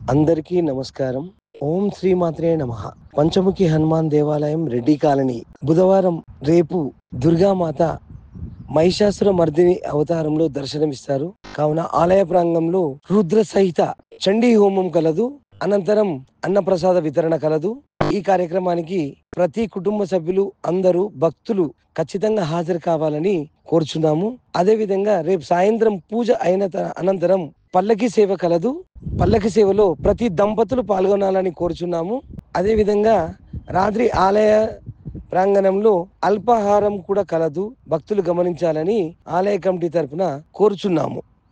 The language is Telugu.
అందరికీ నమస్కారం. ఓం శ్రీమాత్రే నమః. పంచముఖి హనుమాన్ దేవాలయం, రెడ్డి కాలనీ. బుధవారం రేపు దుర్గామాత మహిషాసుర మర్దిని అవతారంలో దర్శనమిస్తారు. కావున ఆలయ ప్రాంగంలో రుద్ర సహిత చండీ హోమం కలదు. అనంతరం అన్నప్రసాద వితరణ కలదు. ఈ కార్యక్రమానికి ప్రతి కుటుంబ సభ్యులు అందరూ భక్తులు ఖచ్చితంగా హాజరు కావాలని కోరుచున్నాము. అదేవిధంగా రేపు సాయంత్రం పూజ అయిన అనంతరం పల్లకి సేవ కలదు. పల్లకి సేవలో ప్రతి దంపతులు పాల్గొనాలని కోరుచున్నాము. అదేవిధంగా రాత్రి ఆలయ ప్రాంగణంలో అల్పాహారం కూడా కలదు. భక్తులు గమనించాలని ఆలయ కమిటీ తరపున కోరుచున్నాము.